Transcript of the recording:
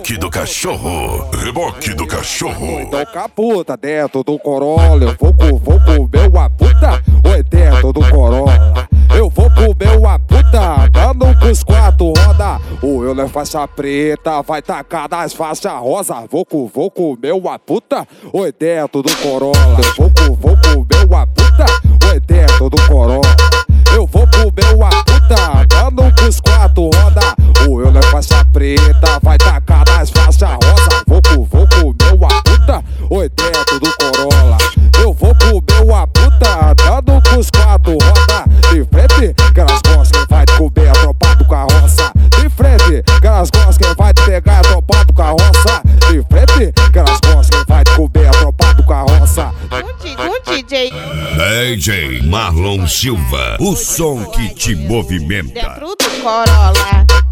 Reboque do cachorro. Reboque do cachorro. Então caputa dentro do Corolla. Eu vou comer uma puta. Oi, dentro do Corolla. Eu vou comer uma puta. Dando pros quatro roda. O eu é faixa preta. Vai tacar nas faixas rosa. Vou comer uma puta. Oi, dentro do Corolla. Eu vou comer uma puta. Oi, dentro do Corolla. Eu vou comer uma puta. Dando pros quatro roda. O eu é faixa preta. Vai tacar nas faixas rosa. Vou comer uma puta. Oi, dentro do Corolla. Eu vou comer uma puta. Dando pros quatro roda. De frente, que elas gostam, quem vai comer a tropa do carroça. De frente, que elas gostam, quem vai pegar a tropa do carroça. De frente, que elas gostam, quem vai comer a tropa do carroça. Um DJ DJ Marlon Silva, o som que te movimenta. dentro do Corolla.